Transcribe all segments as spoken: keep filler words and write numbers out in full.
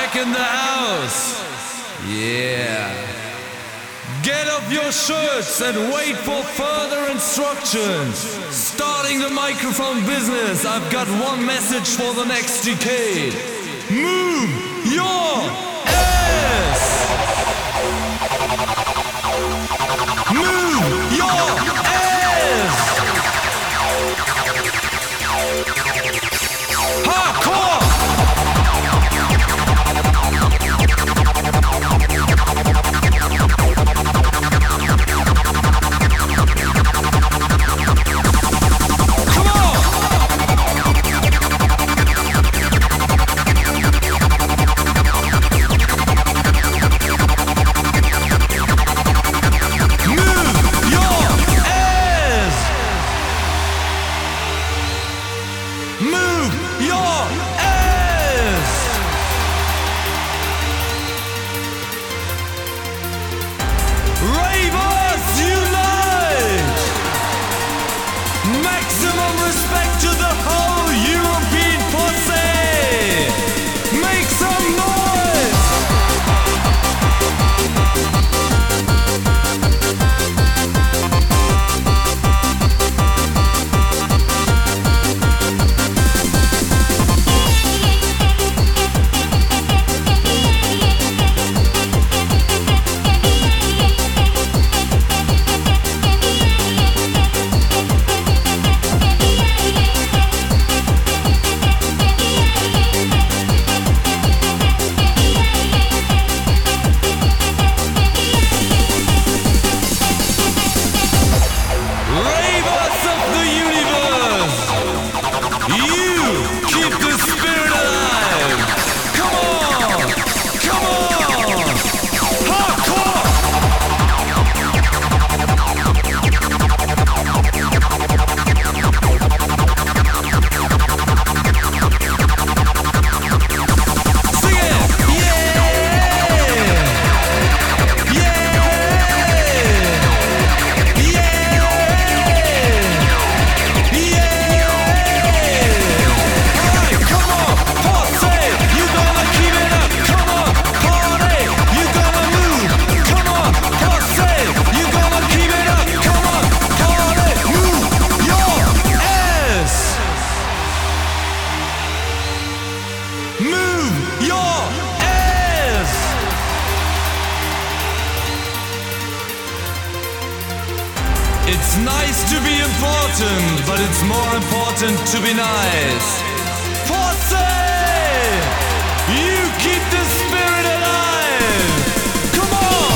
back in the house. Yeah. Get off your shirts and wait for further instructions. Starting the microphone business, I've got one message for the next decade. Move your ass! Move your ass! Hardcore! It's nice to be important, but it's more important to be nice. Forse! You keep the spirit alive! Come on!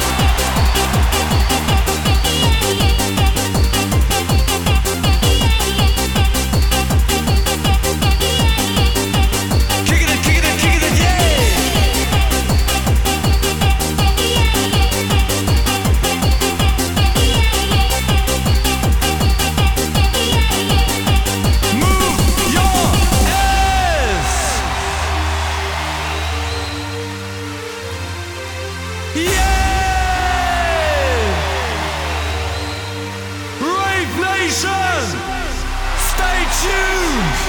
Kicking it, kicking it, kicking it, yeah! Stay tuned!